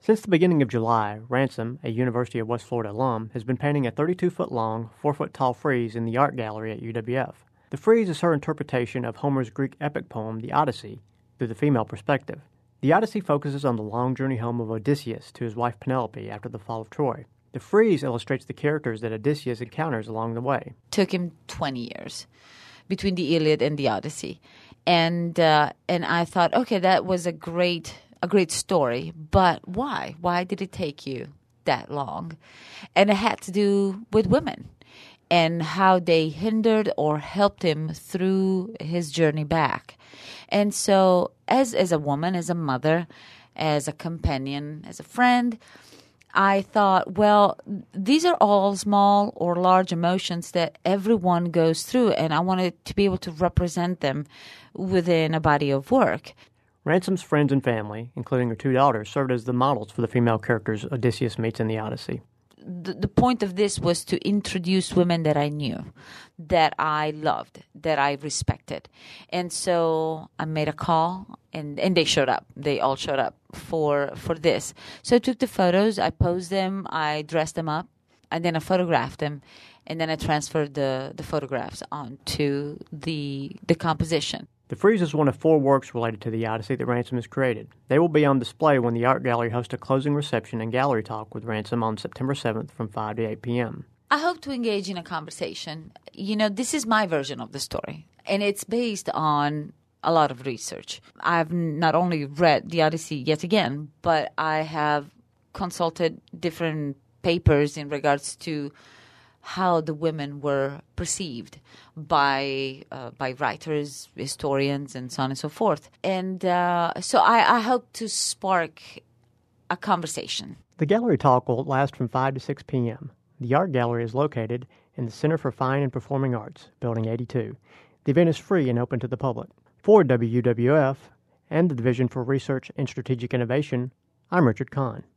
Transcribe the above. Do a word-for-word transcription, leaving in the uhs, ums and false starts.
Since the beginning of July, Ransom, a University of West Florida alum, has been painting a thirty-two foot long, four foot tall frieze in the art gallery at U W F. The frieze is her interpretation of Homer's Greek epic poem, The Odyssey, through the female perspective. The Odyssey focuses on the long journey home of Odysseus to his wife Penelope after the fall of Troy. The frieze illustrates the characters that Odysseus encounters along the way. Took him twenty years between the Iliad and the Odyssey. And uh, and I thought, okay, that was a great a great story, but why? Why did it take you that long? And it had to do with women and how they hindered or helped him through his journey back. And so as as a woman, as a mother, as a companion, as a friend, I thought, well, these are all small or large emotions that everyone goes through, and I wanted to be able to represent them within a body of work. Ransom's friends and family, including her two daughters, served as the models for the female characters Odysseus meets in the Odyssey. The, the point of this was to introduce women that I knew, that I loved, that I respected. And so I made a call, and, and they showed up. They all showed up for for this. So I took the photos, I posed them, I dressed them up, and then I photographed them, and then I transferred the, the photographs onto the the composition. The frieze is one of four works related to the Odyssey that Ransom has created. They will be on display when the Art Gallery hosts a closing reception and gallery talk with Ransom on September seventh from five to eight p.m. I hope to engage in a conversation. You know, this is my version of the story, and it's based on a lot of research. I've not only read the Odyssey yet again, but I have consulted different papers in regards to how the women were perceived by uh, by writers, historians, and so on and so forth. And uh, so I, I hope to spark a conversation. The gallery talk will last from five to six p.m. The Art Gallery is located in the Center for Fine and Performing Arts, Building eighty-two. The event is free and open to the public. For W U W F and the Division for Research and Strategic Innovation, I'm Richard Kahn.